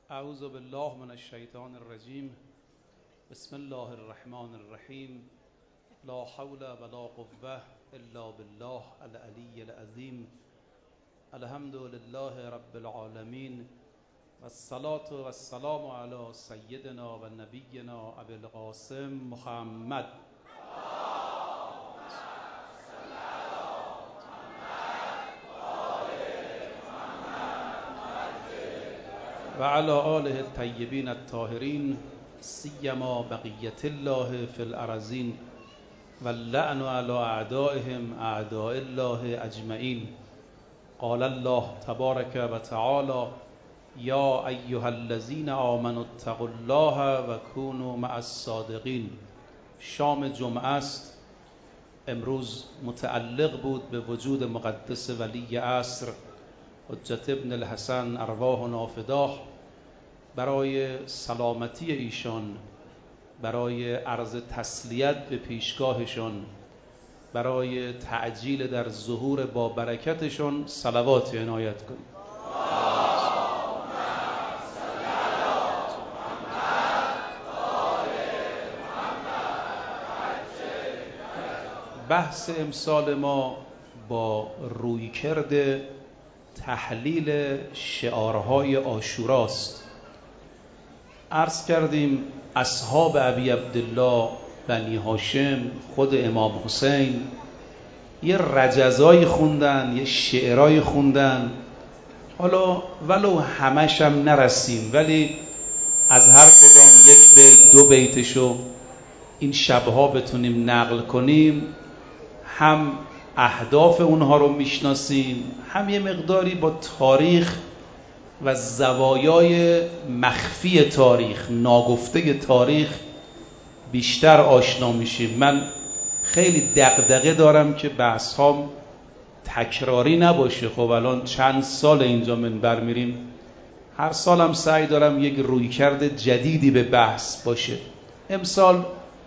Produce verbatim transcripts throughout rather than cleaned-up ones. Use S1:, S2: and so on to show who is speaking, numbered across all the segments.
S1: اعوذ بالله من الشیطان الرجیم. بسم الله الرحمن الرحیم. لا حول ولا قوة الا بالله العلی العظیم. الحمد لله رب العالمین والصلاة والسلام علی سیدنا و نبینا ابی القاسم محمد و علی آله الطیبین الطاهرین سیما بقیة الله فی الارضین واللعن علی اعدائهم اعداء الله اجمعین. قال الله تبارک و تعالی یا ایها الذین آمنوا اتقوا الله و کونوا مع الصادقین. شام جمعه است. امروز متعلق بود به وجود مقدس ولی عصر حجت ابن الحسن ارواحنا فداه، برای سلامتی ایشان، برای عرض تسلیت به پیشگاهشان، برای تعجیل در ظهور با برکتشان صلوات عنایت کنید. بحث امسال ما با رویکرد تحلیل شعارهای عاشوراست. عرض کردیم اصحاب ابی عبدالله بنی هاشم، خود امام حسین یه رجزایی خوندن، یه شعرهای خوندن. حالا ولو همش هم نرسیم، ولی از هر کدام یک بیت دو بیتشو این شبها بتونیم نقل کنیم، هم اهداف اونها رو میشناسیم، هم یه مقداری با تاریخ و زوایای مخفی تاریخ، ناگفته تاریخ بیشتر آشنا میشیم. من خیلی دغدغه دارم که بحث هام تکراری نباشه. خب الان چند سال اینجا منبر میریم، هر سالم سعی دارم یک رویکرد جدیدی به بحث باشه. امسال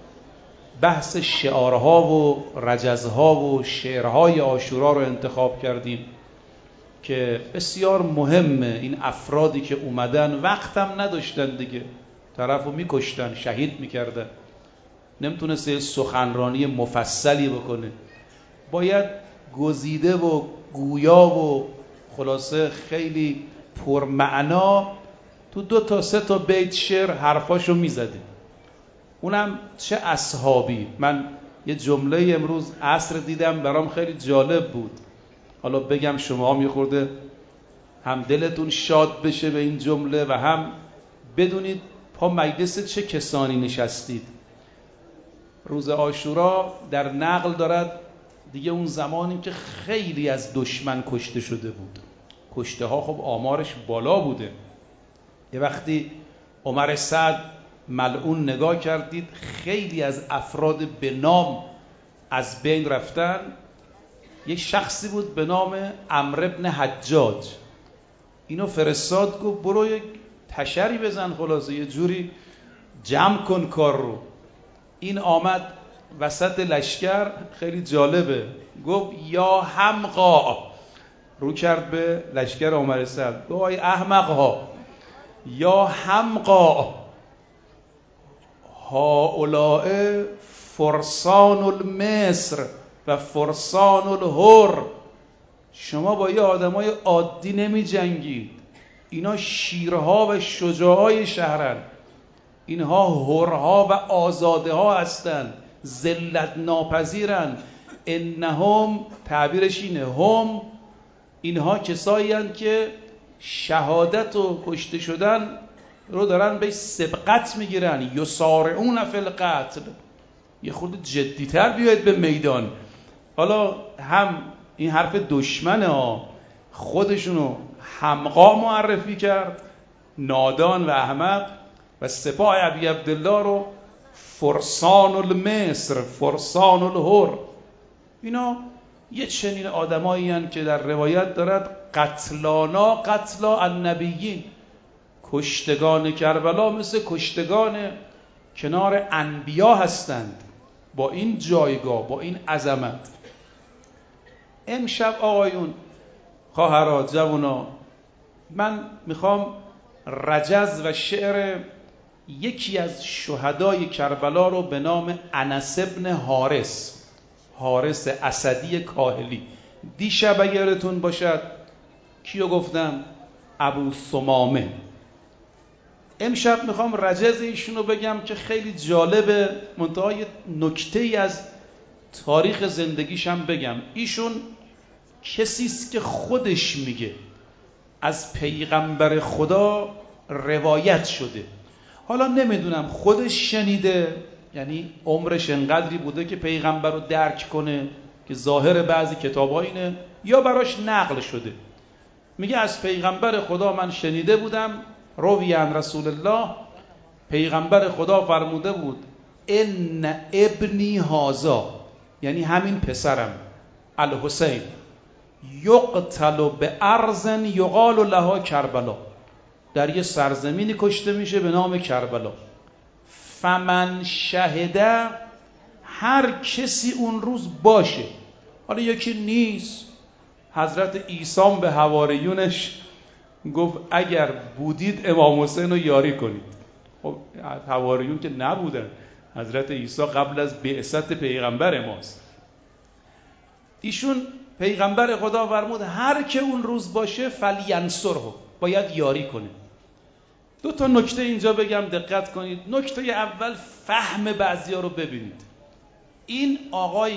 S1: بحث شعارها و رجزها و شعرهای عاشورا رو انتخاب کردیم که بسیار مهمه. این افرادی که اومدن وقتم نداشتن دیگه، طرفو میکشتن، شهید میکردن، نمیتونسته سخنرانی مفصلی بکنه، باید گزیده و گویا و خلاصه خیلی پرمعنا تو دو تا سه تا بیت شعر حرفاشو میزده. اونم چه اصحابی. من یه جمله امروز عصر دیدم برام خیلی جالب بود، حالا بگم شما هم میخورده هم دلتون شاد بشه به این جمله و هم بدونید پا مجلس چه کسانی نشستید. روز عاشورا در نقل دارد دیگه اون زمانی که خیلی از دشمن کشته شده بود، کشته ها خب آمارش بالا بوده. یه وقتی عمر سعد ملعون نگاه کردید خیلی از افراد به نام از بین رفتن. یک شخصی بود به نام عمرو بن حجاج، اینو فرستاد گفت برو یک تشری بزن، خلاصه یه جوری جمع کن کار رو. این آمد وسط لشکر، خیلی جالبه، گفت یا حمقا، رو کرد به لشکر عمر سعد، گفت ای احمقها، یا حمقا هؤلاء فرسان المصر و فرسان الحر. شما با یه آدمای عادی نمی جنگید، اینا شیرها و شجاعای شهرن، اینها حرها و آزاده ها هستن، ذلت ناپذیرن. انهم، تعبیرش اینه، هم، اینها کسایی هستند که شهادت و کشته شدن رو دارن به سبقت میگیرن. یسارعون فی القتل. یه خود جدیتر بیاید به میدان. حالا هم این حرف دشمنه ها، خودشونو حمقا معرفی کرد، نادان و احمق، و سپاه ابی عبدالله رو فرسان المصر، فرسان الحر. اینا یه چنین آدمایی هستند که در روایت دارد قتلانا قتلا النبیین، کشتگان کربلا مثل کشتگان کنار انبیا هستند، با این جایگاه، با این عظمت. امشب آقایون، خواهرات، جوانا، من میخوام رجز و شعر یکی از شهدای کربلا رو به نام انس ابن حارس، حارس اسدی کاهلی. دیشب اگرتون باشد کیو گفتم؟ ابو ثمامه. امشب میخوام رجز ایشونو بگم که خیلی جالبه، منتها یه نکته‌ای از تاریخ زندگیش هم بگم. ایشون کسیست که خودش میگه از پیغمبر خدا روایت شده. حالا نمیدونم خودش شنیده، یعنی عمرش انقدری بوده که پیغمبر رو درک کنه که ظاهر بعضی کتاب‌ها اینه، یا براش نقل شده. میگه از پیغمبر خدا من شنیده بودم، روی عن رسول الله، پیغمبر خدا فرموده بود ان ابنی هازا، یعنی همین پسرم الحسین، یقتل به ارض یقال لها کربلا، در یه سرزمینی کشته میشه به نام کربلا. فمن شهده، هر کسی اون روز باشه. حالا یکی نیست. حضرت عیسی به حواریونش گفت اگر بودید امام حسین رو یاری کنید. خب حواریون که نبودن، حضرت عیسی قبل از بعثت پیغمبر ماست. ایشون پیغمبر خدا فرمود هر که اون روز باشه فلینصره، باید یاری کنه. دو تا نکته اینجا بگم، دقت کنید. نکته اول، فهم بعضیا رو ببینید. این آقای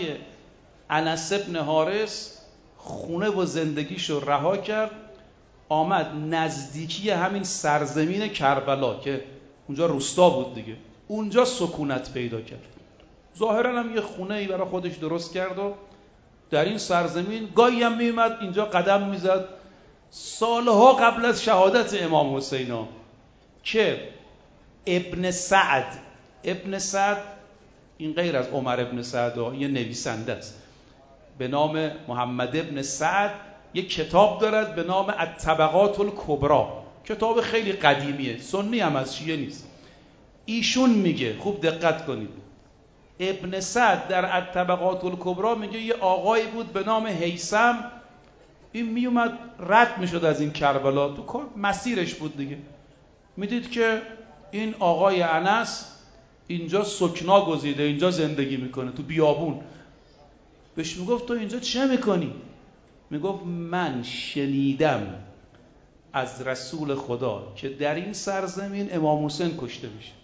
S1: انس ابن حارس خونه و زندگیشو رها کرد، آمد نزدیکی همین سرزمین کربلا که اونجا روستا بود دیگه، اونجا سکونت پیدا کرد. ظاهرا هم یه خونه ای برای خودش درست کرد و در این سرزمین گاهی هم میومد اینجا قدم میزد. سالها قبل از شهادت امام حسین ها که ابن سعد، ابن سعد این غیر از عمر ابن سعد ها، یه نویسنده است به نام محمد ابن سعد، یک کتاب دارد به نام الطبقات الکبری، کتاب خیلی قدیمیه، سنی هم از شیعه نیست. ایشون میگه، خوب دقت کنید، ابن سعد در الطبقات الکبری میگه یه آقایی بود به نام هیثم، این میومد رد میشد از این کربلا، تو مسیرش بود دیگه. میدید که این آقای انس اینجا سکنا گزیده، اینجا زندگی میکنه تو بیابون. بهش میگفت تو اینجا چه میکنی؟ میگفت من شنیدم از رسول خدا که در این سرزمین امام حسین کشته میشه،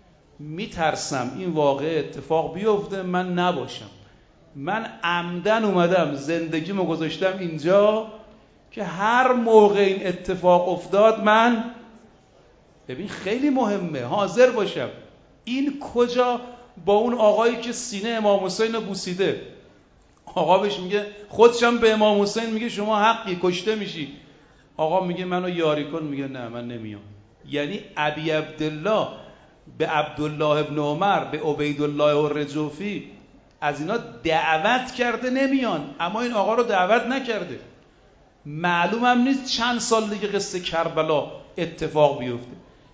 S1: میترسم این واقعه اتفاق بیفته من نباشم، من عمدن اومدم زندگیمو گذاشتم اینجا که هر موقع این اتفاق افتاد من، ببین خیلی مهمه، حاضر باشم. این کجا با اون آقایی که سینه امام حسین رو بوسیده، آقا بهش میگه، خودشم به امام حسین میگه شما حقی کشته میشی، آقا میگه منو یاری کن، میگه نه من نمیام. یعنی ابی عبدالله به عبدالله ابن عمر، به عبیدالله الرجوفی، از اینا دعوت کرده نمیان، اما این آقا رو دعوت نکرده. معلوم هم نیست چند سال دیگه قصه کربلا اتفاق بیفته.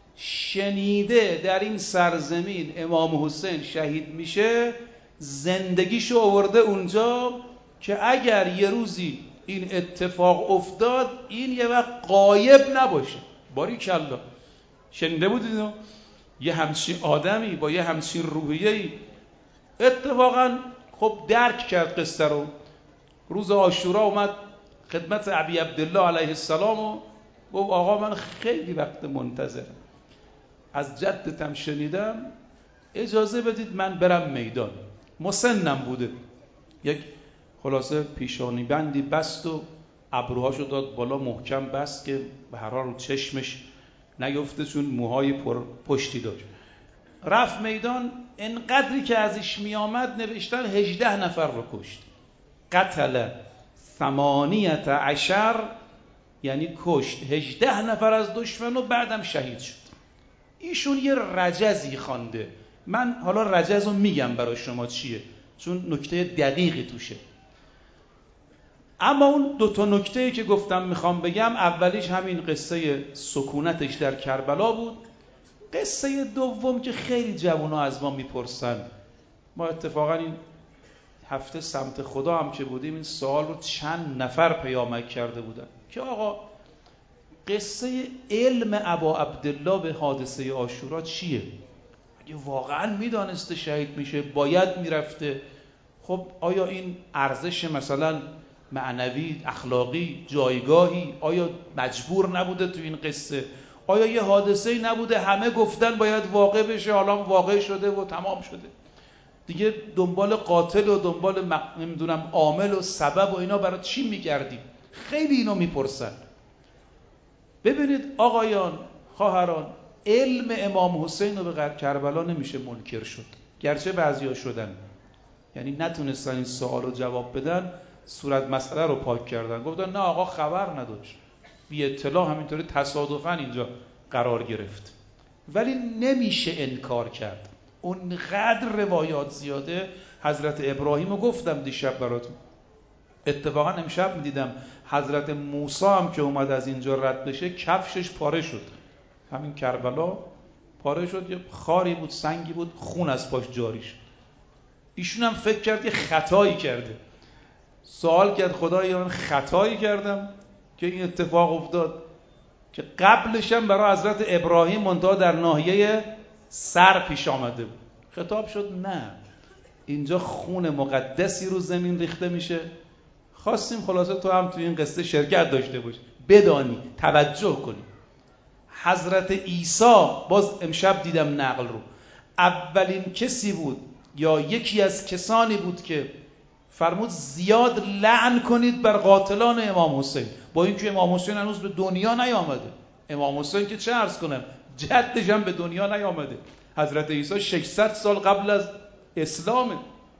S1: شنیده در این سرزمین امام حسین شهید میشه، زندگیشو آورده اونجا که اگر یه روزی این اتفاق افتاد این یه وقت غایب نباشه. باریکلا. شنیده بودید اینو؟ یه همچین آدمی با یه همچین روحیه‌ای اتفاقا خب درک کرد قصه رو. روز عاشورا اومد خدمت ابی عبدالله علیه السلام و گفت آقا من خیلی وقت منتظرم، از جدتم شنیدم، اجازه بدید من برم میدان. مسنم بوده، یک خلاصه پیشانی بندی بست و ابروهاشو داد بالا محکم بست که به هر حال رو چشمش نیفته چون موهای پر پشتی داشت. رفت میدان، انقدری که ازش میامد نوشتن هجده نفر رو کشت. قتل ثمانیت عشر، یعنی کشت هجده نفر از دشمن و بعدم شهید شد. ایشون یه رجزی خوانده، من حالا رجز رو میگم برای شما چیه چون نکته دقیقی توشه. اما اون دو تا نکته‌ای که گفتم میخوام بگم، اولیش همین قصه سکونتش در کربلا بود. قصه دوم که خیلی جوونا از ما میپرسن، ما اتفاقا این هفته سمت خدا هم که بودیم این سوال رو چند نفر پیامک کرده بودن که آقا قصه علم ابا عبدالله به حادثه عاشورا چیه؟ اگه واقعا میدانسته شهید میشه باید میرفته، خب آیا این ارزش مثلا معنوی، اخلاقی، جایگاهی، آیا مجبور نبوده تو این قصه؟ آیا یه حادثه‌ای نبوده همه گفتن باید واقع بشه، حالا واقع شده و تمام شده دیگه؟ دنبال قاتل و دنبال مق... نمیدونم عامل و سبب و اینا برای چی میگردیم؟ خیلی اینو میپرسن. ببینید آقایان، خواهران، علم امام حسین رو به کربلا نمیشه منکر شد، گرچه بعضیا شدن، یعنی نتونستن این سوال رو جواب بدن، صورت مسئله رو پاک کردن، گفتن نه آقا خبر نداشت، بی اطلاع همینطوری تصادفاً اینجا قرار گرفت. ولی نمیشه انکار کرد، اونقدر روایات زیاده. حضرت ابراهیم رو گفتم دیشب براتون، اتفاقا امشب میدیدم حضرت موسی هم که اومد از اینجا رد بشه کفشش پاره شد، همین کربلا پاره شد، یه خاری بود، سنگی بود، خون از پاش جاری شد. ایشون هم فکر کرد یه خطایی کرده، سوال کرد خدایا من خطایی کردم که این اتفاق افتاد؟ که قبلش هم برای حضرت ابراهیم منتها در ناحیه سر پیش آمده بود. خطاب شد نه، اینجا خون مقدسی رو زمین ریخته میشه. خواستیم خلاصه تو هم توی این قصه شرکت داشته باشی، بدانی، توجه کنی. حضرت عیسی باز امشب دیدم نقل رو، اولین کسی بود یا یکی از کسانی بود که فرمود زیاد لعن کنید بر قاتلان امام حسین، با اینکه امام حسین هنوز به دنیا نیامده. امام حسین که چه عرض کنم، جدش هم به دنیا نیامده. حضرت عیسی ششصد سال قبل از اسلامه.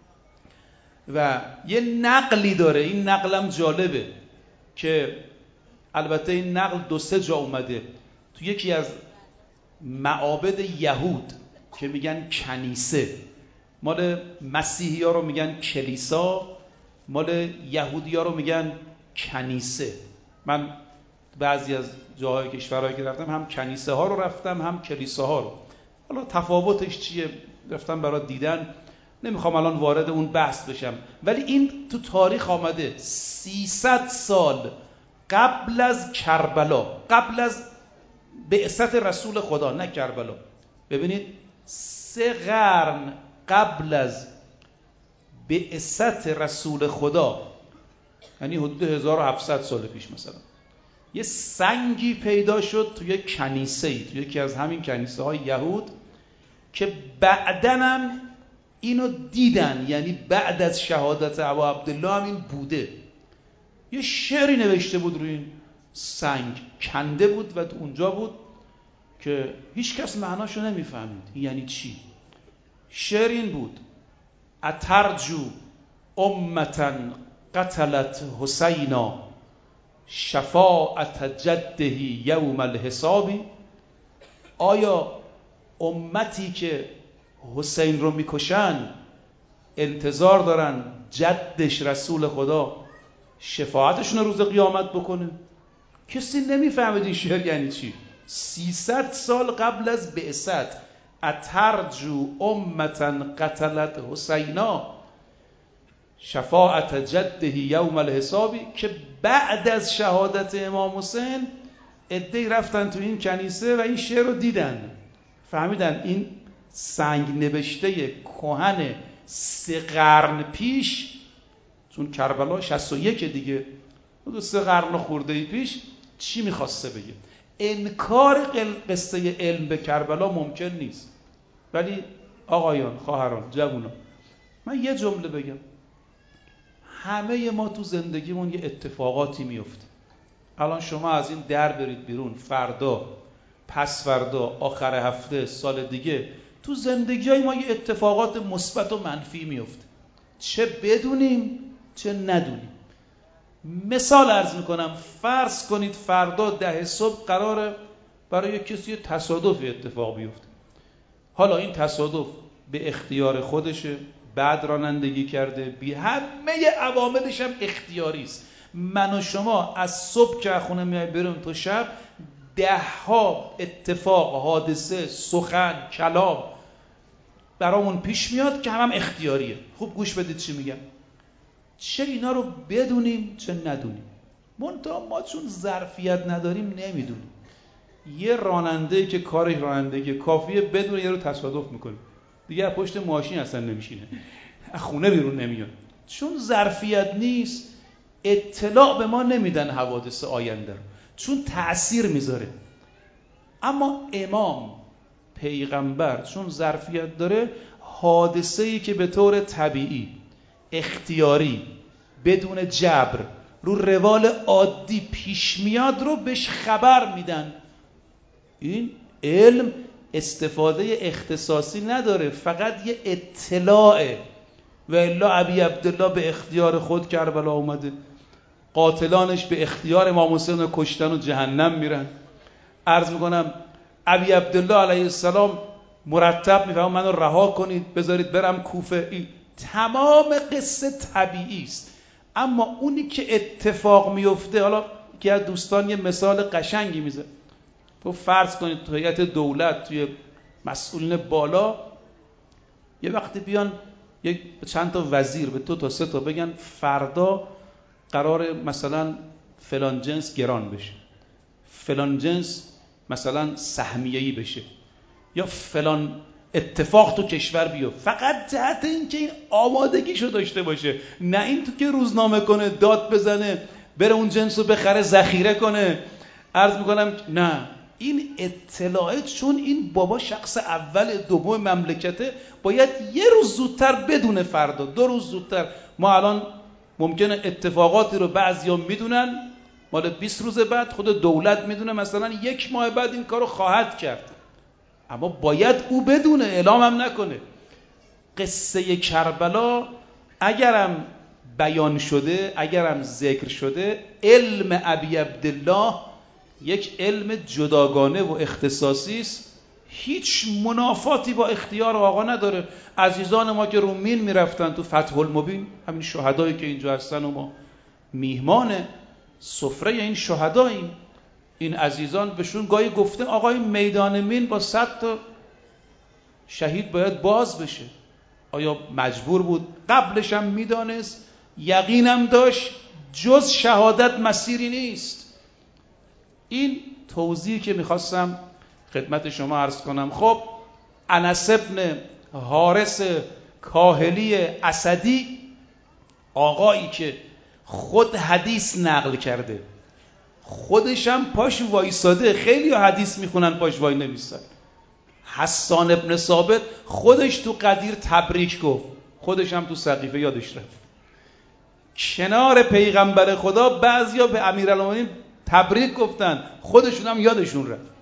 S1: و یه نقلی داره، این نقلم جالبه که البته این نقل دو سه جا اومده، تو یکی از معابد یهود که میگن کنیسه، مال مسیحی ها رو میگن کلیسا، مال یهودی ها رو میگن کنیسه. من بعضی از جاهای کشورهایی که رفتم هم کنیسه ها رو رفتم هم کلیسا ها رو، حالا تفاوتش چیه رفتم برای دیدن، نمیخوام الان وارد اون بحث بشم. ولی این تو تاریخ آمده سیصد سال قبل از کربلا، قبل از بعثت رسول خدا، نه کربلا. ببینید سه قرن قبل از بعثت رسول خدا، یعنی حدود هزار و هفتصد سال پیش مثلا، یه سنگی پیدا شد توی کنیسه‌ای، توی یکی از همین کنیسه های یهود، که بعدن هم اینو دیدن، یعنی بعد از شهادت ابا عبدالله هم این بوده. یه شعری نوشته بود روی این سنگ، کنده بود و تو اونجا بود که هیچ کس معناشو نمیفهمید یعنی چی. شعر این بود: اترجو امتا قتلت حسینا شفاعت جده یوم الحسابی. آیا امتی که حسین رو میکشن انتظار دارن جدش رسول خدا شفاعتشون رو روز قیامت بکنه؟ کسی نمیفهمید این شعر یعنی چی. سیصد سال قبل از بعثت، اترجو امتا قتلت حسینا شفاعت جده یوم الحسابی، که بعد از شهادت امام حسین عده‌ای رفتن تو این کنیسه و این شعر رو دیدن، فهمیدن این سنگ نوشته کهن سه قرن پیش، چون کربلا شصت و یک دیگه، دو سه قرن خورده پیش چی میخواسته بگه. انکار قصه علم به کربلا ممکن نیست. ولی آقایان، خواهران، جوانان، من یه جمله بگم، همه ما تو زندگیمون یه اتفاقاتی میفته. الان شما از این در برید بیرون، فردا، پس فردا، آخر هفته، سال دیگه، تو زندگی‌های ما یه اتفاقات مثبت و منفی میفته، چه بدونیم چه ندونیم. مثال عرض میکنم، فرض کنید فردا ده صبح قراره برای کسی تصادفی اتفاق بیفته. حالا این تصادف به اختیار خودشه، بعد رانندگی کرده، بی همه عواملش هم اختیاری است. من و شما از صبح که خونه میای بریم تا شب، ده ها اتفاق، حادثه، سخن، کلام برامون پیش میاد که هم, هم اختیاریه. خوب گوش بدید چی میگم. چه اینا رو بدونیم چه ندونیم. منتها ما چون ظرفیت نداریم نمیدونیم. یه راننده که کارش رانندگی کافیه بدون یه رو تصادف میکنه، دیگه از پشت ماشین اصلا نمیشینه، از خونه بیرون نمیاد. چون ظرفیت نیست اطلاع به ما نمیدن حوادث آینده رو، چون تأثیر میذاره. اما امام پیغمبر چون ظرفیت داره، حادثه‌ای که به طور طبیعی اختیاری بدون جبر رو روال عادی پیش میاد رو بهش خبر میدن. این علم استفاده اختصاصی نداره، فقط یه اطلاعه. و الا ابی عبدالله به اختیار خود کربلا اومده، قاتلانش به اختیار امام حسین رو کشتن و جهنم میرن. عرض میکنم ابی عبدالله علیه السلام مرتب میفهم منو رها کنید بذارید برم کوفه. این تمام قصه طبیعی است. اما اونی که اتفاق میفته، حالا که از دوستان یه مثال قشنگی میزه، تو فرض کنید تو هیئت دولت، توی مسئولین بالا، یه وقتی بیان یک چند تا وزیر به دو تا سه تا بگن فردا قرار مثلا فلان جنس گران بشه، فلان جنس مثلا سهمیه‌ای بشه، یا فلان اتفاق تو کشور بیفته، فقط جهت این که این آمادگیشو داشته باشه، نه این تو که روزنامه کنه، داد بزنه، بره اون جنس رو بخره ذخیره کنه. عرض میکنم نه، این اطلاعات، چون این بابا شخص اول دوم مملکته، باید یه روز زودتر بدونه، فردا دو روز زودتر. ما الان ممکنه اتفاقاتی رو بعضیا میدونن مال بیست روز بعد، خود دولت میدونه مثلا یک ماه بعد این کارو خواهد کرد، اما باید او بدونه، اعلام هم نکنه. قصه کربلا اگرم بیان شده، اگرم ذکر شده، علم ابی عبدالله یک علم جداگانه و اختصاصی است، هیچ منافاتی با اختیار آقا نداره. عزیزان ما که رومین میرفتن تو فتح المبین، همین شهدایی که اینجا هستن و ما میهمان سفره این شهداییم، این عزیزان بهشون گاهی گفته آقای میدان مین با صد تا شهید باید باز بشه. آیا مجبور بود؟ قبلش هم میدانست، یقینم داشت جز شهادت مسیری نیست. این توضیحی که میخواستم خدمت شما عرض کنم. خب انس ابن حارث کاهلی اسدی، آقایی که خود حدیث نقل کرده، خودش هم پاش وایساده، خیلی ها حدیث میخونن پاش وای نمیستن. حسان ابن ثابت خودش تو قدیر تبریک گفت، خودش هم تو سقیفه یادش رفت. کنار پیغمبر خدا بعضیا به امیرالمومنین تبریک گفتن، خودشون هم یادشون رفت.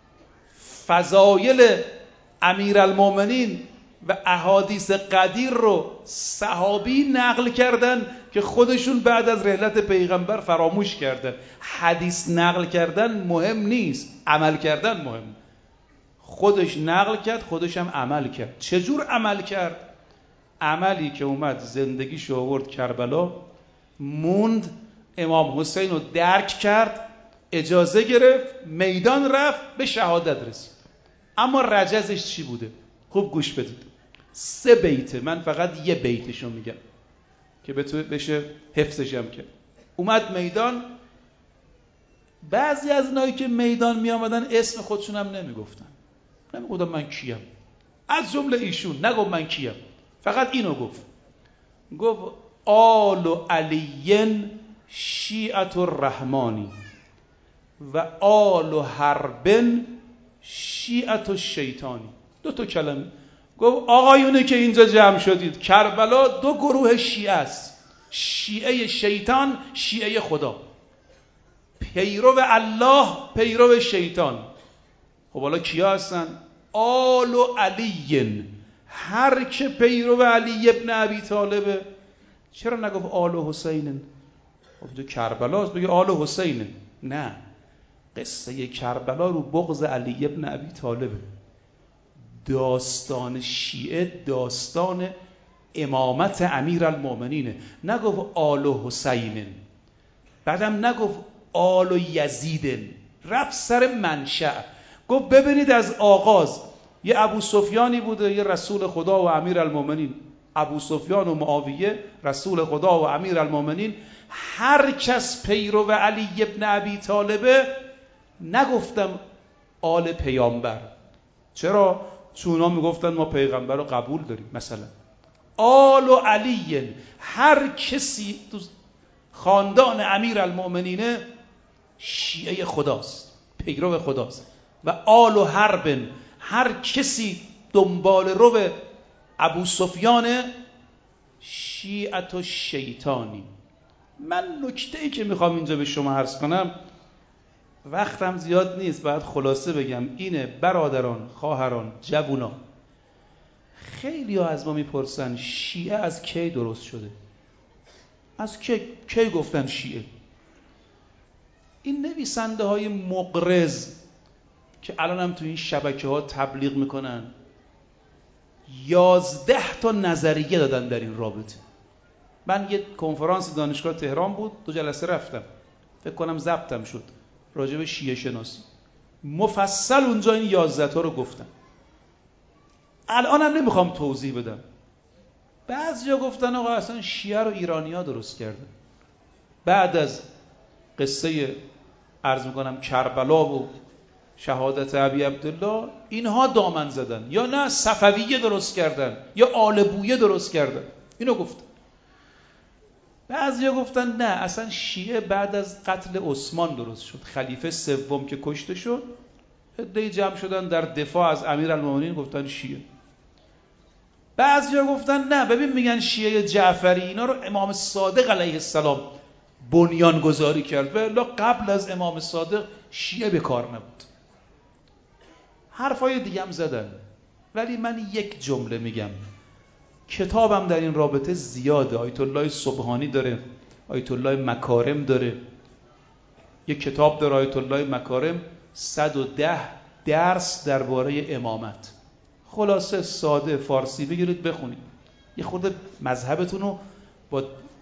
S1: فضایل امیرالمومنین و احادیث قدیر رو صحابی نقل کردن که خودشون بعد از رحلت پیغمبر فراموش کردن. حدیث نقل کردن مهم نیست، عمل کردن مهم. خودش نقل کرد، خودش هم عمل کرد. چجور عمل کرد؟ عملی که اومد زندگیشو آورد کربلا، موند، امام حسین رو درک کرد، اجازه گرفت، میدان رفت، به شهادت رسید. اما رجزش چی بوده؟ خوب گوش بدید. سه بیته، من فقط یه بیتشو میگم که بشه حفظشم کرد. اومد میدان، بعضی از اینایی که میدان می آمدن اسم خودشون هم نمیگفتن، نمیگفتن من کیم، از جمله ایشون نگفت من کیم، فقط اینو گفت، گفت آل علی شیعت الرحمانی و آل حرب شیعت الشیطانی. دو تا کلمه گفت آقایونه که اینجا جمع شدید، کربلا دو گروه شیعه است، شیعه شیطان، شیعه خدا، پیرو الله، پیرو شیطان. خب حالا کیا هستن؟ آل علی، هر که پیرو علی ابن ابی طالبه. چرا نگفت آل حسین؟ خب تو کربلاست، بگه آل حسین. نه، قصه کربلا رو بغض علی ابن ابی طالبه. داستان شیعه داستان امامت امیرالمومنینه. نگفت آل حسین، بعدم نگفت آل یزید، رفت سر منشأ. گفت ببینید از آغاز یه ابو سفیانی بوده، یه رسول خدا و امیرالمومنین، ابو سفیان و معاویه، رسول خدا و امیر المومنین، هر کس پیرو علی ابن ابی طالبه، نگفتم آل پیامبر. چرا؟ چون اونا میگفتن ما پیغمبر رو قبول داریم. مثلا آل و علی، هر کسی تو خاندان امیر المومنینه شیعه خداست، پیرو خداست. و آل و حرب، هر کسی دنبال رو ابو سفیان، شیعت و شیطانی. من نکته‌ای که میخوام اینجا به شما عرض کنم، وقتم زیاد نیست، باید خلاصه بگم، اینه برادران، خواهران، جوونا، خیلی ها از ما میپرسن شیعه از کی درست شده؟ از کی کی گفتن شیعه؟ این نویسنده های مقرض که الان هم تو این شبکه ها تبلیغ میکنن، یازده تا نظریه دادن در این رابطه. من یه کنفرانس دانشگاه تهران بود، دو جلسه رفتم، فکر کنم ضبطم شد، راجع به شیعه شناسی مفصل اونجا این یازده تا رو گفتم. الان هم نمیخوام توضیح بدم. بعضیا گفتن آقا اصلا شیعه رو ایرانی‌ها درست کردن. بعد از قصه عرض میکنم کربلا و شهادت ابی عبدالله اینها دامن زدن، یا نه صفویه درست کردن، یا آل بویه درست کردن. اینو گفتن. بعضیا گفتن نه اصلا شیعه بعد از قتل عثمان درست شد، خلیفه سوم که کشته شد، عده‌ای جمع شدن در دفاع از امیرالمومنین گفتن شیعه. بعضیا گفتن نه ببین میگن شیعه جعفری، اینا رو امام صادق علیه السلام بنیان گذاری کرد، ولی قبل از امام صادق شیعه به کار نبود. حرفای دیگه هم زدن، ولی من یک جمله میگم. کتابم در این رابطه زیاده، آیت الله سبحانی داره، آیت الله مکارم داره، یک کتاب داره آیت الله مکارم، صد و ده درس درباره امامت. خلاصه ساده فارسی بگیرید بخونید، یه خورده مذهبتون رو با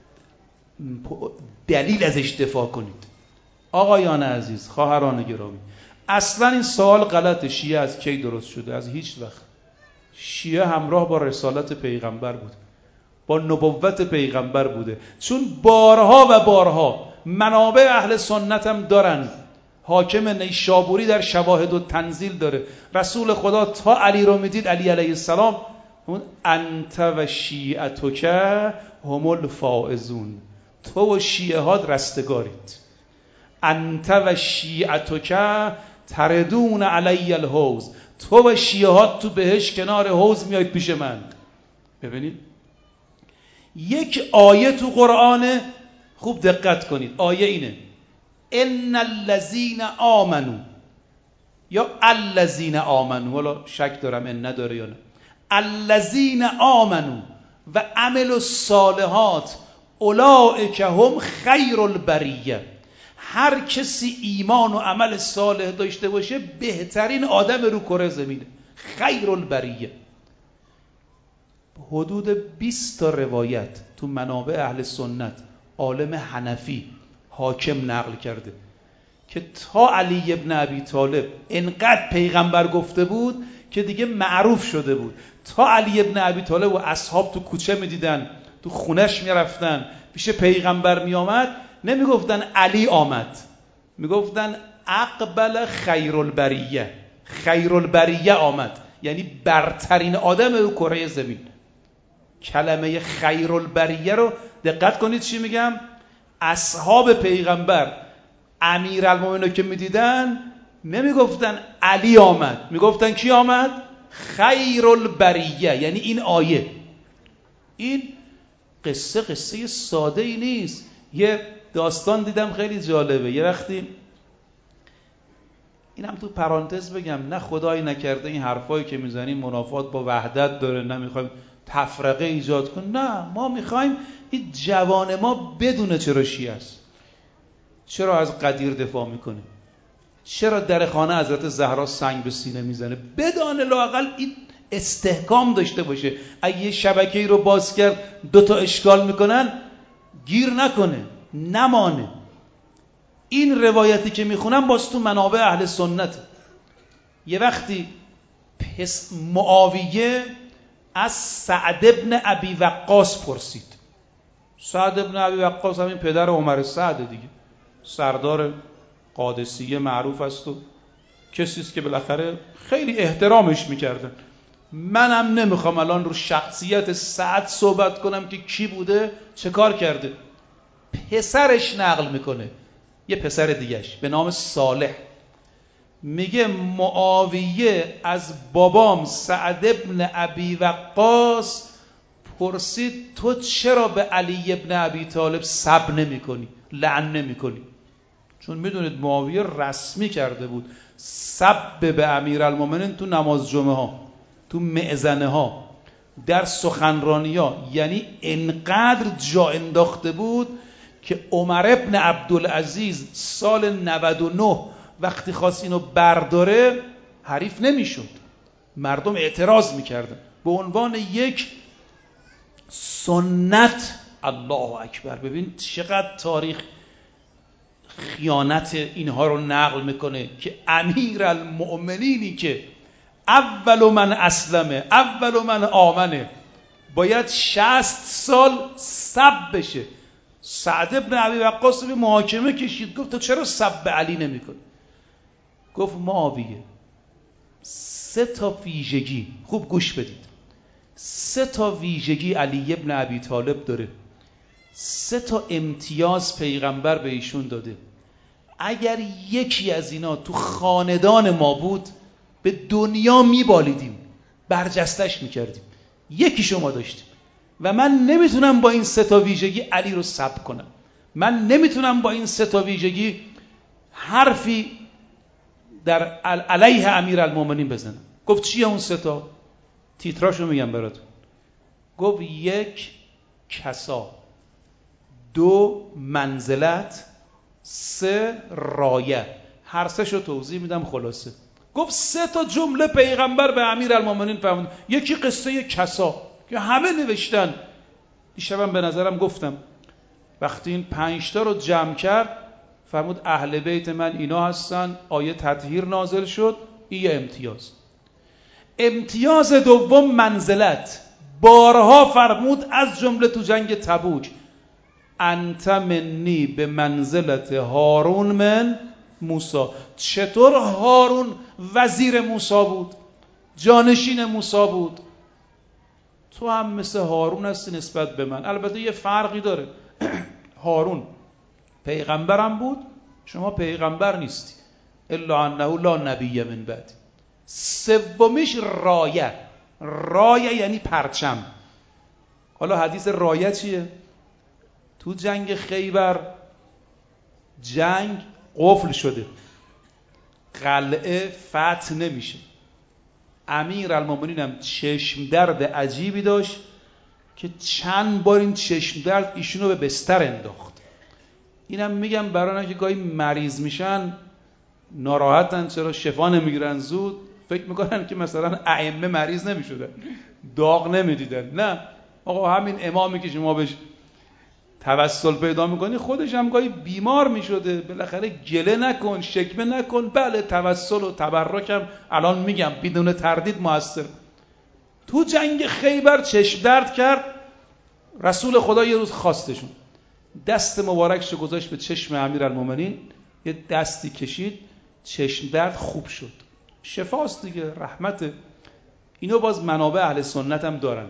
S1: دلیل ازش دفاع کنید. آقایان عزیز، خواهران گرامی، اصلا این سوال غلطه شیعه از کی درست شده؟ از هیچ وقت. شیعه همراه با رسالت پیغمبر بود، با نبوت پیغمبر بوده، چون بارها و بارها منابع اهل سنت هم دارن. حاکم نیشابوری در شواهد و تنزیل داره، رسول خدا تا علی رو میدید، علی علیه السلام، اون انت و شیعتک هم الفائزون، تو و شیعه ها رستگارید. انت و شیعتک تردون علی الحوض، تو و شیعه ها تو بهش کنار حوض میاید پیش من. ببینید یک آیه تو قرآن، خوب دقت کنید، آیه اینه ان الذین آمنو، یا الذین آمنو، والا شک دارم ان نداره یا نه، الذین آمنو و عملوا الصالحات اولئک هم خیر البریه. هر کسی ایمان و عمل صالح داشته باشه بهترین آدم رو کره زمینه، خیر البریه. حدود بیست تا روایت تو منابع اهل سنت عالم حنفی حاکم نقل کرده که تا علی ابن ابی طالب انقدر پیغمبر گفته بود که دیگه معروف شده بود. تا علی ابن ابی طالب و اصحاب تو کوچه میدیدن، تو خونش میرفتن، پیش پیغمبر میامد، نمیگفتن علی آمد، میگفتن اقبل خیر البریه، خیر البریه آمد، یعنی برترین آدم رو کره زمین. کلمه خیر البریه رو دقت کنید چی میگم. اصحاب پیغمبر امیرالمومنین که میدیدن نمیگفتن علی آمد، میگفتن کی آمد؟ خیر البریه، یعنی این آیه. این قصه قصه ساده ای نیست. یه داستان دیدم خیلی جالبه. یه وقتی، اینم تو پرانتز بگم، نه خدایی نکرده این حرفایی که میزنیم منافات با وحدت داره، نه میخوایم تفرقه ایجاد کنیم، نه، ما میخوایم این جوان ما بدونه چرا شیعه است، چرا از قدیر دفاع میکنه، چرا در خانه حضرت زهرا سنگ به سینه میزنه، بدانه لااقل این استحکام داشته باشه. اگه یه شبکه‌ای رو باز کرد دوتا اشکال میکنن، گیر نکنه، نمانه. این روایتی که میخونم باز تو منابع اهل سنت. یه وقتی پس معاویه از سعد ابن ابی وقاص پرسید. سعد ابن ابی وقاص همین پدر عمر سعد دیگه، سردار قادسیه معروف است و کسی است که بالاخره خیلی احترامش میکردن. منم نمیخوام الان رو شخصیت سعد صحبت کنم که کی بوده چه کار کرده. پسرش نقل میکنه، یه پسر دیگهش به نام صالح، میگه معاویه از بابام سعد ابن ابی وقاص پرسید تو چرا به علی ابن ابی طالب سب نمی کنی، لعن نمی کنی؟ چون میدونید معاویه رسمی کرده بود سب به امیرالمومنین تو نماز جمعه ها، تو معزنه ها، در سخنرانی ها، یعنی انقدر جا انداخته بود که عمر ابن عبدالعزیز سال نود و نه وقتی خواست اینو برداره حریف نمیشد، مردم اعتراض میکردن به عنوان یک سنت. الله اکبر. ببین چقدر تاریخ خیانت اینها رو نقل میکنه که امیرالمؤمنینی که اول من اسلمه اول من آمنه باید شصت سال سب بشه. سعد ابن ابی وقاص به محاکمه کشید، گفت تو چرا سب علی نمی کنی؟ گفت معاویه سه تا ویژگی، خوب گوش بدید، سه تا ویژگی علی ابن ابی طالب داره، سه تا امتیاز پیغمبر به ایشون داده. اگر یکی از اینا تو خاندان ما بود به دنیا میبالیدیم، برجستش میکردیم. یکی شما داشتیم و من نمیتونم با این سه تا ویژگی علی رو سب کنم. من نمیتونم با این سه تا ویژگی حرفی در علیه امیرالمومنین بزنم. گفت چیه اون سه تا؟ تیتراشو میگم براتون. گفت یک کسا، دو منزلت، سه رایه. هر سه شو توضیح میدم خلاصه. گفت سه تا جمله پیغمبر به امیرالمومنین فرمود. یکی قصه کسا که همه نوشتن، دیشبم به نظرم گفتم، وقتی این پنج تا رو جمع کرد فرمود اهل بیت من اینا هستن، آیه تطهیر نازل شد. این یه امتیاز. امتیاز دوم منزلت، بارها فرمود از جمله تو جنگ تبوک انت منی به منزلت هارون من موسی. چطور هارون وزیر موسی بود، جانشین موسی بود، تو هم مثل هارون هستی نسبت به من. البته یه فرقی داره، هارون پیغمبرم بود، شما پیغمبر نیستی، الا انه لا نبی من بعد. سومیش رایه. رایه یعنی پرچم. حالا حدیث رایه چیه؟ تو جنگ خیبر جنگ قفل شده، قلعه فتح نمیشه. امیرالمومنین هم چشم درد عجیبی داشت که چند بار این چشم درد ایشونو به بستر انداخت. اینم میگم برای اینکه گاهی مریض میشن ناراحتن چرا شفا نمیگیرن زود، فکر میکنن که مثلا ائمه مریض نمیشدن، داغ نمیدیدن. نه آقا، همین امامی که شما بهش توسل پیدا میکنی خودش هم گاهی بیمار میشده. بالاخره گله نکن، شکمه نکن. بله توسل و تبرک هم الان میگم بدون تردید موثر. تو جنگ خیبر چشم درد کرد، رسول خدا یه روز خواستشون، دست مبارکشو گذاشت به چشم امیرالمومنین، یه دستی کشید، چشم درد خوب شد. شفاست دیگه، رحمته. اینو باز منابع اهل سنت هم دارن.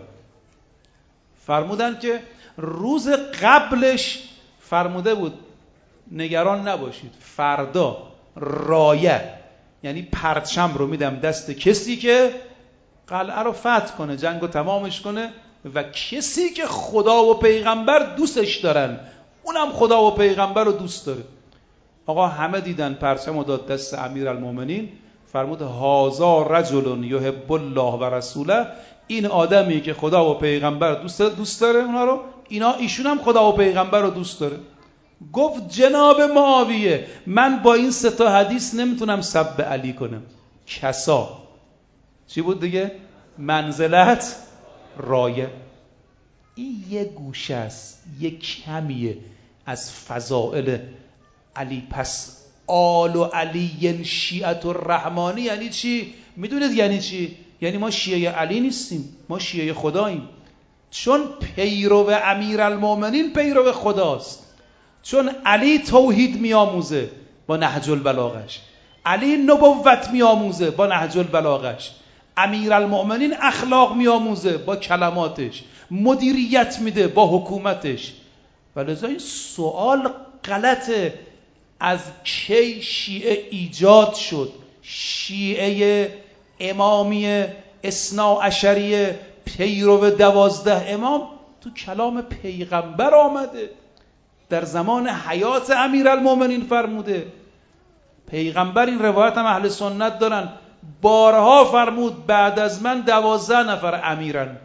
S1: فرمودن که روز قبلش فرموده بود نگران نباشید، فردا رایه یعنی پرچم رو میدم دست کسی که قلعه رو فتح کنه، جنگ رو تمامش کنه، و کسی که خدا و پیغمبر دوستش دارن، اونم خدا و پیغمبر رو دوست داره. آقا همه دیدن پرچم رو داد دست امیرالمومنین، فرمود هازا رجل یحب الله و رسوله. این آدمی که خدا و پیغمبر دوست دوست داره اونا رو، اینا ایشون هم خدا و پیغمبر رو دوست داره. گفت جناب معاویه من با این سه تا حدیث نمیتونم سب علی کنم. کسا چی بود دیگه؟ منزلت، رایه. این یه گوشه است، یه کمیه از فضائل علی. پس آل و علی شیعت الرحمانی یعنی چی؟ میدونید یعنی چی؟ یعنی ما شیعه علی نیستیم، ما شیعه خداییم. چون پیرو امیرالمومنین پیرو خداست، چون علی توحید میآموزه با نهج البلاغش، علی نبوت میآموزه با نهج البلاغش، امیرالمومنین اخلاق میآموزه با کلماتش، مدیریت میده با حکومتش. ولذا این سوال غلطه، از کی شیعه ایجاد شد؟ شیعه امامی اثنا عشریه پیرو دوازده امام تو کلام پیغمبر آمده، در زمان حیات امیرالمومنین فرموده. پیغمبر، این روایت هم اهل سنت دارن، بارها فرمود بعد از من دوازده نفر امیرن،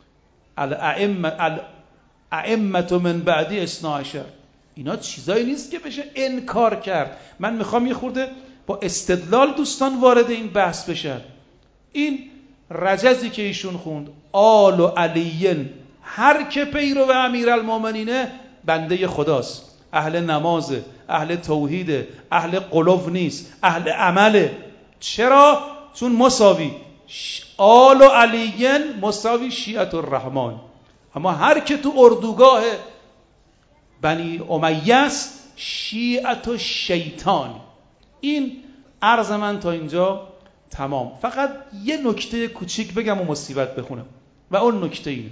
S1: الائمة من بعدی اثنا عشر. اینا چیزایی نیست که بشه انکار کرد. من میخوام یه خورده با استدلال دوستان وارد این بحث بشن. این رجزی که ایشون خوند، آل و علیین، هر که پیرو امیرالمومنینه بنده خداست، اهل نمازه، اهل توحیده، اهل قلوب نیست، اهل عمله. چرا؟ چون مساوی آل و علیین مساوی شیعت الرحمن. اما هر که تو اردوگاه بنی امیه است شیعت و شیطان. این عرض من تا اینجا تمام. فقط یه نکته کوچیک بگم و مصیبت بخونم و اون نکته اینه.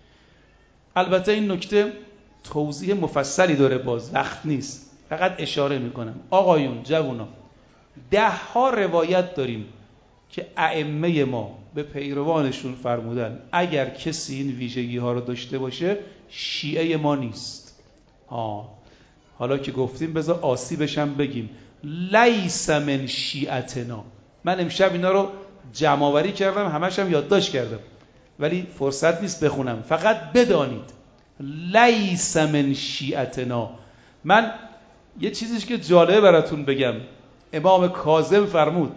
S1: البته این نکته توضیح مفصلی داره، باز وقت نیست، فقط اشاره میکنم. آقایون، جوونا، ده ها روایت داریم که ائمه ما به پیروانشون فرمودن اگر کسی این ویژگی ها رو داشته باشه شیعه ما نیست. آه. حالا که گفتیم بذار آسیبشم بگیم، لیس من شیعتنا. من امشب اینا رو جمع آوری کردم، همش هم یادداشت کردم، ولی فرصت نیست بخونم. فقط بدانید لیس من شیعتنا. من یه چیزیش که جالبه براتون بگم، امام کاظم فرمود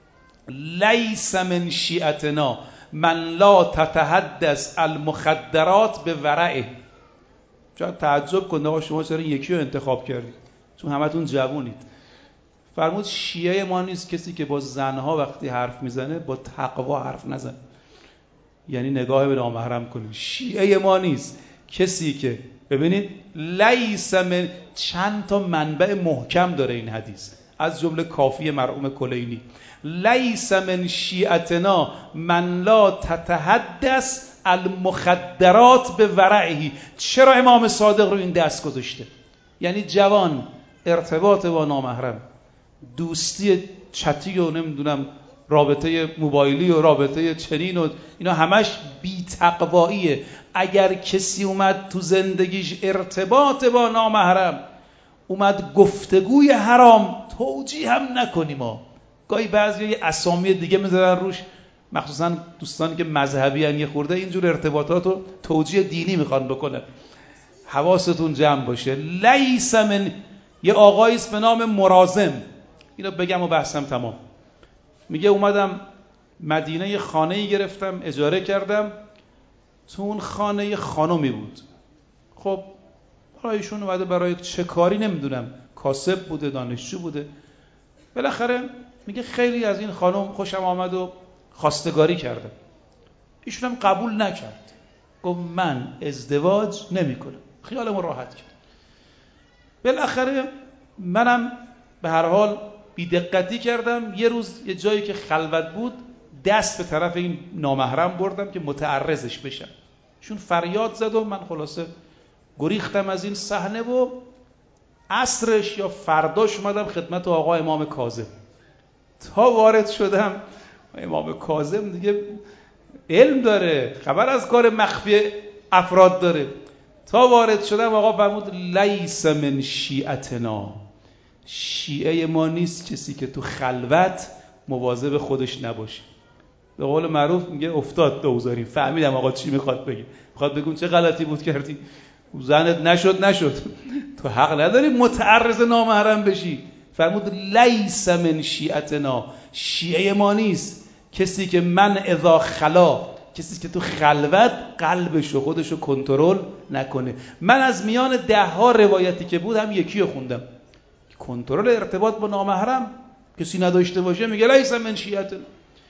S1: لیس من شیعتنا من لا تتحدث المخدرات به ورعه. شاید تعجب کنید آقا شما چرا یکی رو انتخاب کردید، چون همتون جوونید. فرمود شیعه ما نیست کسی که با زنها وقتی حرف میزنه با تقوا حرف نزنه، یعنی نگاه به نامحرم کنید. شیعه ما نیست کسی که، ببینید لیس من، چند تا منبع محکم داره این حدیث، از جمله کافی مرحوم کلینی. لیس من شیعتنا من لا تتحدث المخدرات به ورعه. چرا امام صادق رو این دست گذاشته؟ یعنی جوان ارتباط با نامحرم، دوستی چتی و نمیدونم رابطه موبایلی و رابطه چنین و اینا همش بی تقواییه. اگر کسی اومد تو زندگیش ارتباط با نامحرم، اومد گفتگوی حرام، توجیه هم نکنیم. ما گاهی بعضی یه اسامی دیگه میذارن روش، مخصوصا دوستانی که مذهبی ان، یه خورده اینجور ارتباطات رو توجیه دینی میخوان بکنن. حواستون جمع باشه. لیس من، یه آقایی است به نام مرازم، اینو بگم و بحثم تمام. میگه اومدم مدینه یه خانه‌ای گرفتم اجاره کردم، تو اون خانه یه خانومی بود. خب برایشون اومده برای چه کاری نمیدونم، کاسب بوده، دانشجو بوده. بالاخره میگه خیلی از این خانم خوشم آمد و خواستگاری کردم. ایشون هم قبول نکرد، گفت من ازدواج نمی کنم. خیالمو راحت کرد. بالاخره منم به هر حال بی دقتی کردم. یه روز یه جایی که خلوت بود دست به طرف این نامحرم بردم که متعرضش بشم. ایشون فریاد زد و من خلاصه گریختم از این صحنه و عصرش یا فرداش اومدم خدمت آقا امام کاظم. تا وارد شدم، امام کاظم دیگه علم داره، خبر از کار مخفی افراد داره. تا وارد شدم آقا فرمود لیس من شیعتنا. شیعه ما نیست کسی که تو خلوت مواظب خودش نباشه. به قول معروف میگه افتاد دوزاری. فهمیدم آقا چی میخواد بگه. میخواد بگون چه غلطی بود کردی، زنت نشد نشد تو حق نداری متعرض نامحرم بشی. فرمود لیس من شیعتنا. شیعه ما نیست کسی که من اذا خلا، کسی که تو خلوت قلبش و خودشو کنترل نکنه. من از میان ده ها روایتی که بود هم یکی رو خوندم. کنترل ارتباط با نامحرم کسی نداشته باشه میگه لیس من شیعتنا.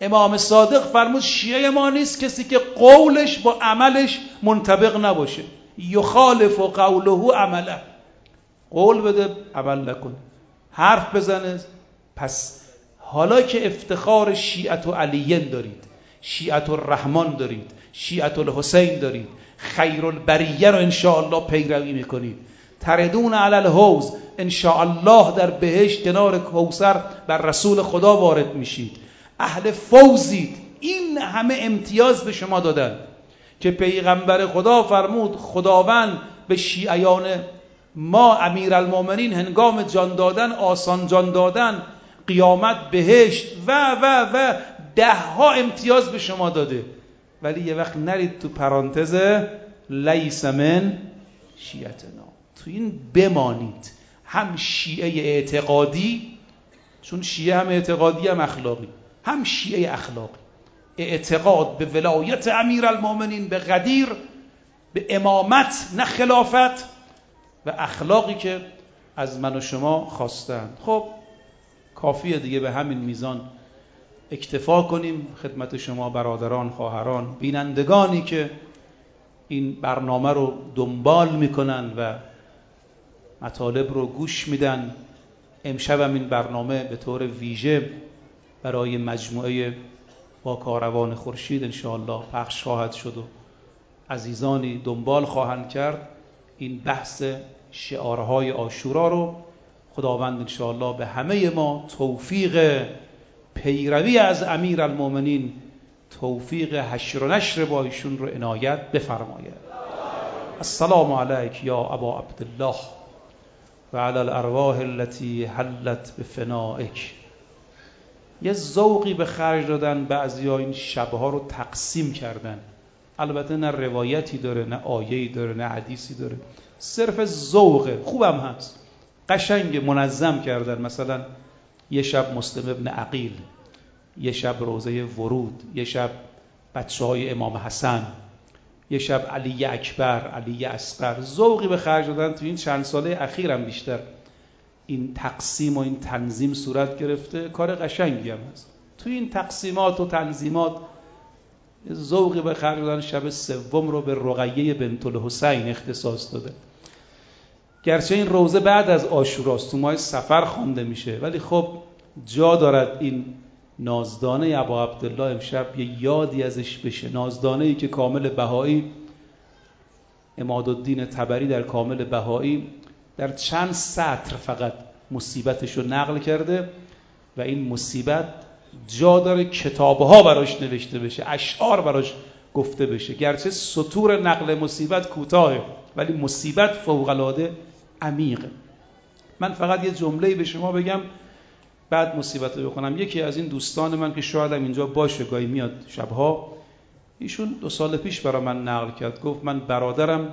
S1: امام صادق فرمود شیعه ما نیست کسی که قولش با عملش منطبق نباشه. یخالف قوله عمله، قول بده عمل نکنه، حرف بزنه. پس حالا که افتخار شیعت و علیین دارید، شیعت الرحمن دارید، شیعت الحسین دارید، خیر البریه رو انشاءالله پیروی میکنید، تردون علی الحوض انشاءالله در بهشت کنار کوثر بر رسول خدا وارد میشید، اهل فوزید. این همه امتیاز به شما دادن که پیغمبر خدا فرمود خداوند به شیعیان ما امیرالمومنین هنگام جان دادن، آسان جان دادن، قیامت، بهشت و و و ده ها امتیاز به شما داده، ولی یه وقت نرید تو پرانتز لیس من شیعتنا، تو این بمانید. هم شیعه اعتقادی، چون شیعه هم اعتقادی هم اخلاقی، هم شیعه اخلاقی، اعتقاد به ولایت امیرالمومنین، به قدیر، به امامت نه خلافت، و اخلاقی که از من و شما خواستند. خب کافیه دیگه، به همین میزان اکتفا کنیم. خدمت شما برادران، خواهران، بینندگانی که این برنامه رو دنبال میکنن و مطالب رو گوش میدن، امشب هم این برنامه به طور ویژه برای مجموعه با کاروان خورشید انشاءالله پخش خواهد شد و عزیزانی دنبال خواهند کرد. این بحث شعارهای عاشورا رو خداوند انشاءالله به همه ما توفیق پیروی از امیرالمومنین، توفیق حشر و نشر با ایشون رو عنایت بفرماید. السلام علیک یا ابا عبدالله و علی الارواح التي حلت بفنائک. یه ذوقی به خرج دادن بعضیا، این شبها رو تقسیم کردن. البته نه روایتی داره، نه آیه‌ای داره، نه حدیثی داره، صرف ذوقه. خوبم هست، قشنگ منظم کردن. مثلا یه شب مسلم ابن عقیل، یه شب روضه ورود، یه شب بچه های امام حسن، یه شب علی اکبر، علی اصغر. ذوقی به خرج دادن. تو این چند ساله اخیرم بیشتر این تقسیم و این تنظیم صورت گرفته. کار قشنگی هم هست. تو این تقسیمات و تنظیمات ذوقی به خرج دادن. شب سوم رو به رقیه بنت الحسین اختصاص داده. گرچه این روزه بعد از عاشوراست، تو ماه صفر خوانده میشه، ولی خب جا دارد این نازدانه ابا عبدالله امشب یه یادی ازش بشه. نازدانه‌ای که کامل بهایی، عمادالدین طبری در کامل بهایی در چند سطر فقط مصیبتش رو نقل کرده و این مصیبت جا داره کتابها براش نوشته بشه، اشعار براش گفته بشه. گرچه سطور نقل مصیبت کوتاهه، ولی مصیبت فوق‌العاده عمیقه. من فقط یه جمله‌ای به شما بگم بعد مصیبت رو بکنم. یکی از این دوستان من که شاید هم اینجا باشه، گاهی میاد شبها، ایشون دو سال پیش برای من نقل کرد. گفت من برادرم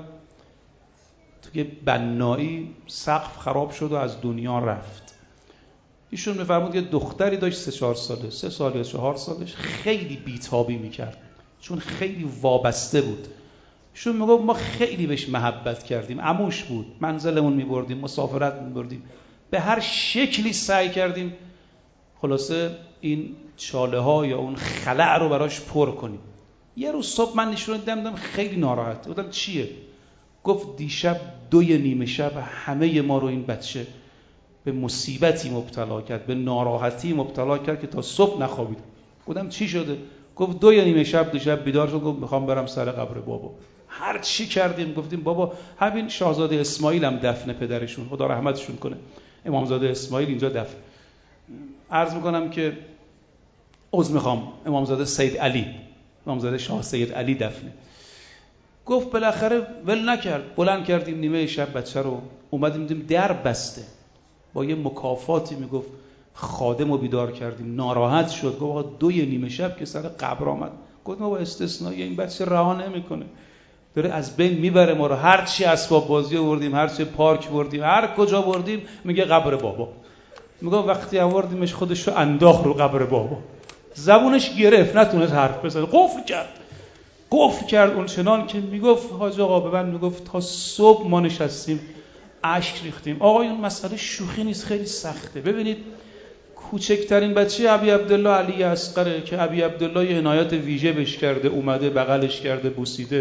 S1: توی بنایی سقف خراب شد و از دنیا رفت. ایشون میفرمود یه دختری داشت سه چهار ساله، سه سال یا چهار سالش، خیلی بیتابی میکرد چون خیلی وابسته بود. ایشون میگفت ما خیلی بهش محبت کردیم، عموش بود، منزلمون میبردیم، مسافرت میبردیم، به هر شکلی سعی کردیم خلاصه این چاله ها یا اون خلأ رو براش پر کنیم. یه روز صبح من نشون دیدم خیلی ناراحت. گفتم چیه؟ گفت دیشب دوی نیمه شب همه ما رو این بچه به مصیبتی مبتلا کرد، به ناراحتی مبتلا کرد که تا صبح نخوابید. گفتم چی شده؟ گفت دوی نیمه شب دیشب بیدار شد، گفت میخوام برم سر قبر بابا. هر چی کردیم گفتیم بابا، همین شاهزاده اسماعیل هم دفن پدرشون، خدا رحمتشون کنه، امامزاده اسماعیل اینجا دفن. عرض میکنم که عذر میخوام، امامزاده سید علی، امامزاده شاه سید علی دفنه. گفت بالاخره ول نکرد، بلند کردیم نیمه شب بچه رو، اومدیم دیدیم در بسته، با یه مکافاتی میگفت خادم رو بیدار کردیم. ناراحت شد، گفت آقا دوی نیمه شب که سر قبر آمد. گفت ما با استثنایی این بچه رها نمیکنه، داره از بین میبره ما رو. هر چی اسباب بازی آوردیم، هر چی پارک بردیم، هر کجا بردیم، میگه قبر بابا. میگه وقتی آوردیمش خودش رو انداخت رو قبر بابا، زبونش گرفت، نتونست حرف بزنه، قفل کرد قفل کرد اون چنان که میگفت حاج آقا به من میگفت تا صبح ما نشستیم اشک ریختیم. آقایون مسئله شوخی نیست، خیلی سخته. ببینید کوچکترین بچه ابی عبدالله علی اصغره که ابی عبدالله یه عنایت ویژه بهش کرده، اومده بغلش کرده، بوسیده.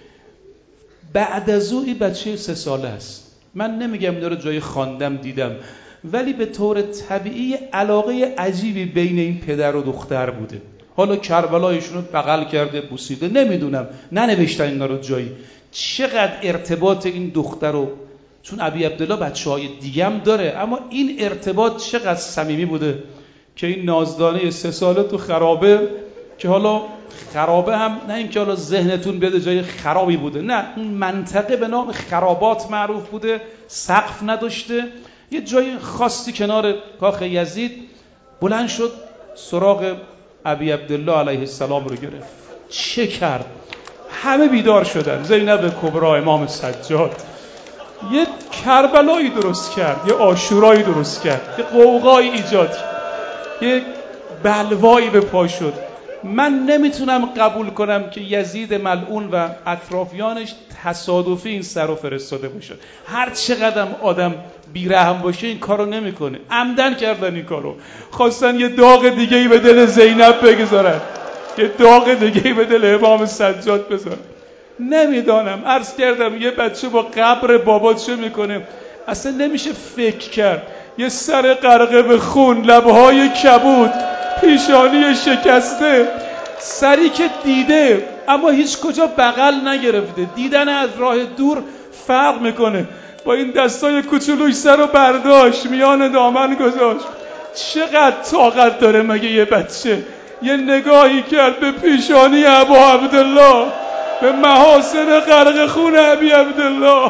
S1: بعد از او این بچه سه ساله است. من نمیگم داره جای خواندم دیدم، ولی به طور طبیعی علاقه عجیبی بین این پدر و دختر بوده. حالا کربلایشون رو بغل کرده، بوسیده، نمیدونم، ننوشتن اینا رو جایی. چقدر ارتباط این دختر رو، چون ابی عبدالله بچه های دیگه هم داره، اما این ارتباط چقدر صمیمی بوده که این نازدانه سه ساله تو خرابه، که حالا خرابه هم نه اینکه حالا ذهنتون بیاد جای خرابی بوده، نه، اون منطقه به نام خرابات معروف بوده، سقف نداشته، یه جای خاصی کنار کاخ یزید. بلند شد سراغ ابی عبدالله علیه السلام رو گرفت. چه کرد؟ همه بیدار شدن. زینب کبرا، امام سجاد، یه کربلایی درست کرد، یه عاشورایی درست کرد، یه قوقایی ایجاد کرد، یه بلوایی به پا شد. من نمیتونم قبول کنم که یزید ملعون و اطرافیانش تصادفی این سر رو فرستاده باشه. هر چقدر آدم بیرحم باشه این کارو نمیکنه. عمدن کردن این کارو، خواستن یه داغ دیگه‌ای به دل زینب بگذارن، یه داغ دیگه‌ای به دل امام سجاد بذارن. نمیدانم، عرض کردم یه بچه با قبر بابا چه میکنه اصلا نمیشه فکر کرد. یه سر غرقه به خون، لبهای کبود، پیشانی شکسته، سری که دیده اما هیچ کجا بغل نگرفته. دیدن از راه دور فرق میکنه. با این دستای کوچولوش سر رو برداشت، میان دامن گذاشت. چقدر طاقت داره مگه یه بچه؟ یه نگاهی کرد به پیشانی ابا عبدالله، به محاسن غرق خون ابی عبدالله.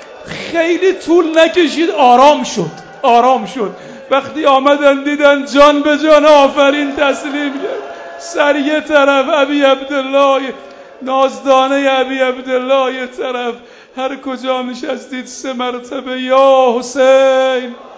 S1: خیلی طول نکشید، آرام شد، آرام شد. وقتی آمدن دیدن جان به جان آفرین تسلیم کرد. سر یه طرف ابی عبدالله، نازدانه ابی عبدالله یه طرف. هر کجا نشستید سه مرتبه یا حسین